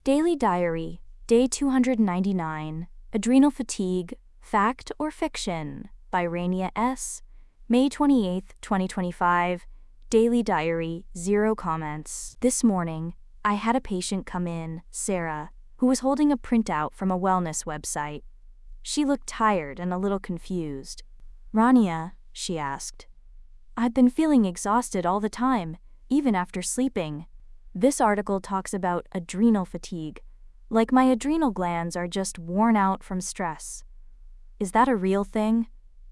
Daily Diary, Day 299, Adrenal Fatigue, Fact or Fiction, by Rania S. May 28, 2025, Daily Diary, 0 comments. This morning, I had a patient come in, Sarah, who was holding a printout from a wellness website. She looked tired and a little confused. "Rania," she asked, "I've been feeling exhausted all the time, even after sleeping. This article talks about adrenal fatigue, like my adrenal glands are just worn out from stress. Is that a real thing?"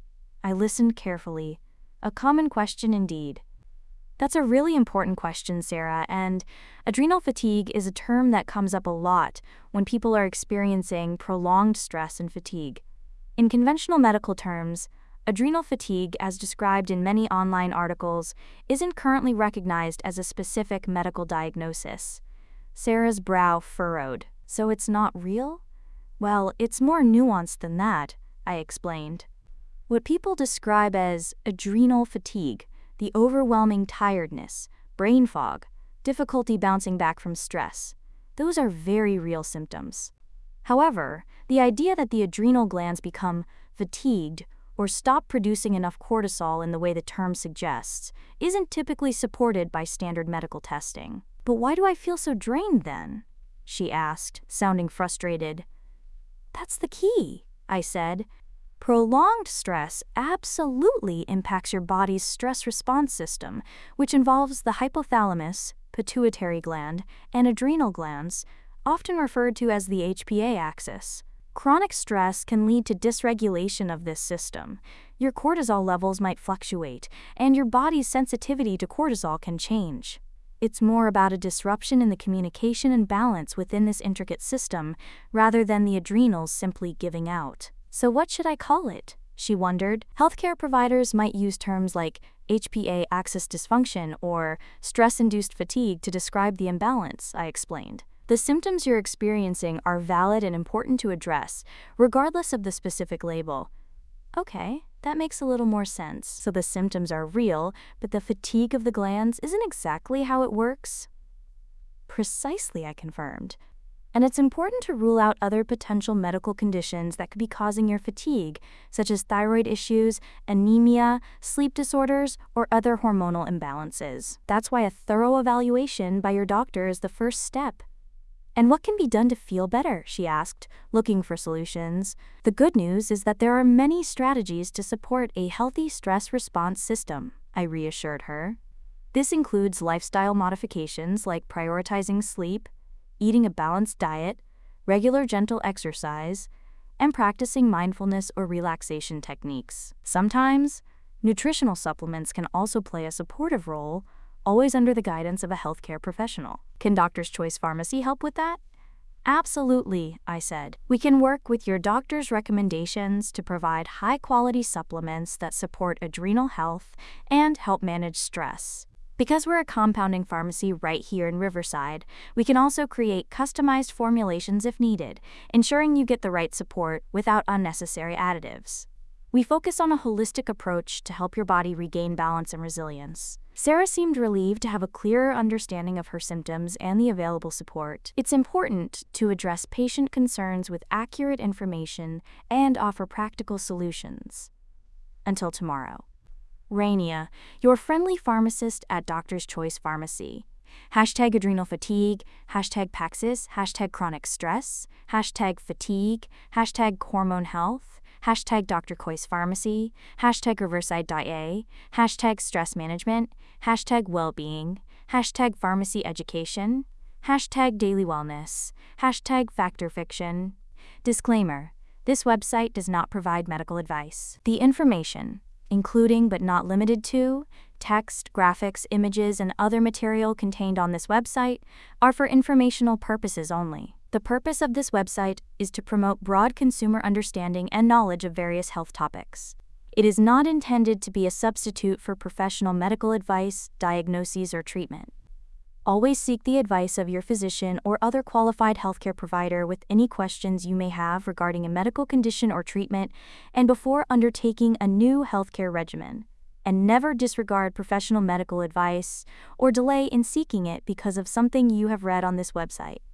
I listened carefully. A common question indeed. That's a really important question, Sarah, and adrenal fatigue is a term that comes up a lot when people are experiencing prolonged stress and fatigue. In conventional medical terms, adrenal fatigue, as described in many online articles, isn't currently recognized as a specific medical diagnosis. Sarah's brow furrowed. "So it's not real?" "Well, it's more nuanced than that," I explained. What people describe as adrenal fatigue, the overwhelming tiredness, brain fog, difficulty bouncing back from stress, those are very real symptoms. However, the idea that the adrenal glands become fatigued or stop producing enough cortisol in the way the term suggests isn't typically supported by standard medical testing. "But why do I feel so drained then?" she asked, sounding frustrated. "That's the key," I said. Prolonged stress absolutely impacts your body's stress response system, which involves the hypothalamus, pituitary gland, and adrenal glands, often referred to as the HPA axis. Chronic stress can lead to dysregulation of this system. Your cortisol levels might fluctuate, and your body's sensitivity to cortisol can change. It's more about a disruption in the communication and balance within this intricate system, rather than the adrenals simply giving out. "So what should I call it?" she wondered. "Healthcare providers might use terms like HPA axis dysfunction or stress-induced fatigue to describe the imbalance," I explained. "The symptoms you're experiencing are valid and important to address, regardless of the specific label." "Okay, that makes a little more sense. So the symptoms are real, but the fatigue of the glands isn't exactly how it works?" "Precisely," I confirmed. "And it's important to rule out other potential medical conditions that could be causing your fatigue, such as thyroid issues, anemia, sleep disorders, or other hormonal imbalances. That's why a thorough evaluation by your doctor is the first step." "And what can be done to feel better?" she asked, looking for solutions. "The good news is that there are many strategies to support a healthy stress response system," I reassured her. "This includes lifestyle modifications like prioritizing sleep, eating a balanced diet, regular gentle exercise, and practicing mindfulness or relaxation techniques. Sometimes, nutritional supplements can also play a supportive role, always under the guidance of a healthcare professional." "Can Doctor's Choice Pharmacy help with that?" "Absolutely," I said. "We can work with your doctor's recommendations to provide high-quality supplements that support adrenal health and help manage stress. Because we're a compounding pharmacy right here in Riverside, we can also create customized formulations if needed, ensuring you get the right support without unnecessary additives. We focus on a holistic approach to help your body regain balance and resilience." Sarah seemed relieved to have a clearer understanding of her symptoms and the available support. It's important to address patient concerns with accurate information and offer practical solutions. Until tomorrow. Rania, your friendly pharmacist at Doctor's Choice Pharmacy. #adrenal fatigue, #Paxis, #chronic stress, #fatigue, #hormone health, Dr. Choice Pharmacy, #Riverside.a, #stress management, #wellbeing, #pharmacy education, #daily wellness, #factor fiction. Disclaimer: this website does not provide medical advice. The information, including but not limited to text, graphics, images, and other material contained on this website, are for informational purposes only. The purpose of this website is to promote broad consumer understanding and knowledge of various health topics. It is not intended to be a substitute for professional medical advice, diagnoses, or treatment. Always seek the advice of your physician or other qualified healthcare provider with any questions you may have regarding a medical condition or treatment and before undertaking a new healthcare regimen. And never disregard professional medical advice or delay in seeking it because of something you have read on this website.